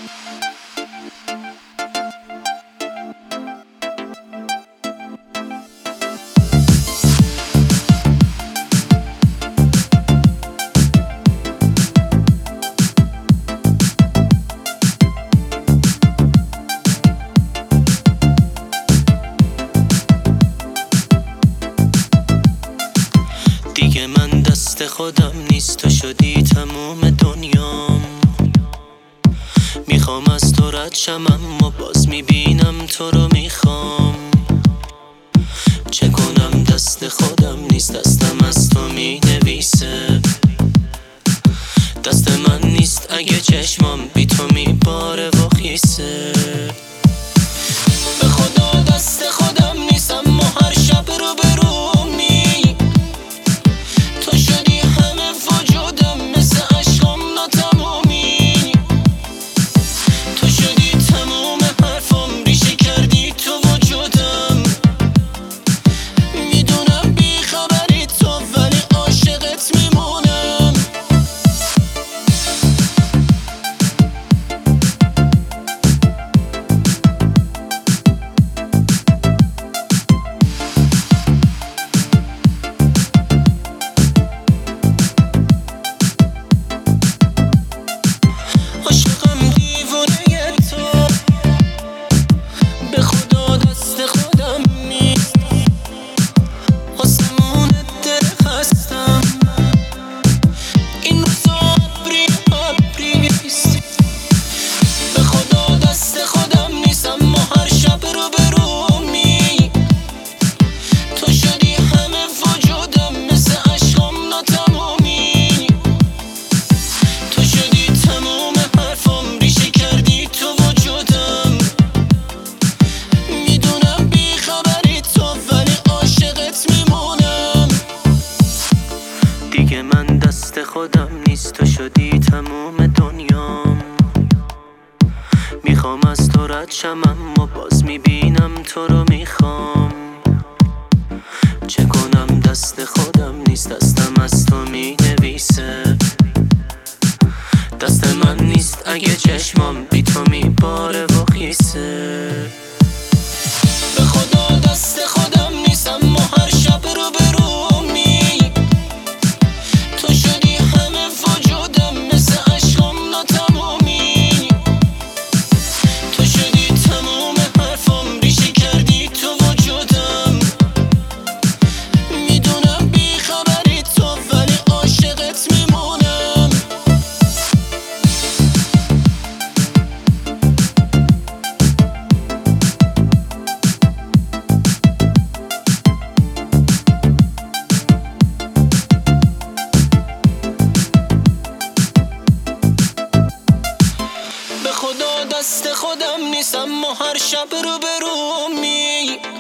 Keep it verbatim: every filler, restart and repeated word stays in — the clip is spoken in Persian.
دیگه من دست خودم نیست، تو شدی تموم دنیام. میخوام از تو رد شم اما باز میبینم تو رو میخوام. چه کنم دست خودم نیست، دستم از تو مینویسه. دست من نیست اگه چشمام بی تو میباره و خیسه. به خدا دست خودم نیست اما هر شب رو برومی. تو شدی همه وجودم مثل عشقم ناتمامی. تو شدی تموم حرفم، ریشه کردی تو وجودم. میدونم بی خبری تو ولی عاشقت میمونم. عاشقم دیوونه تو، به خدا دست خودم نیست. آسمون در هستم این روزا ابری ابریست. به خدا دست خودم نیست اما هر شب رو برومی. تو شدی همه وجودم مثل عشقم ناتمامی. تو شدی تموم حرفم، ریشه کردی تو وجودم. میدونم بی خبری تو ولی عاشقت میمونم. دیگه من دست خودم نیست، تو شدی تموم دنیام. میخوام از تو رد شم اما باز میبینم تو رو میخوام. چه کنم دست خودم نیست، دستم از تو مینویسه. دست من نیست اگه چشمام بی تو میباره و خیسه. به خدا دست خودم نیست اما هر شب رو برومی. تو شدی همه وجودم مثل عشقم ناتمامی. تو شدی تموم حرفم، ریشه کردی تو وجودم. میدونم بی خبری تو ولی عاشقت میمونم. به خدا دست خودم نیست اما هر شب رو برومی.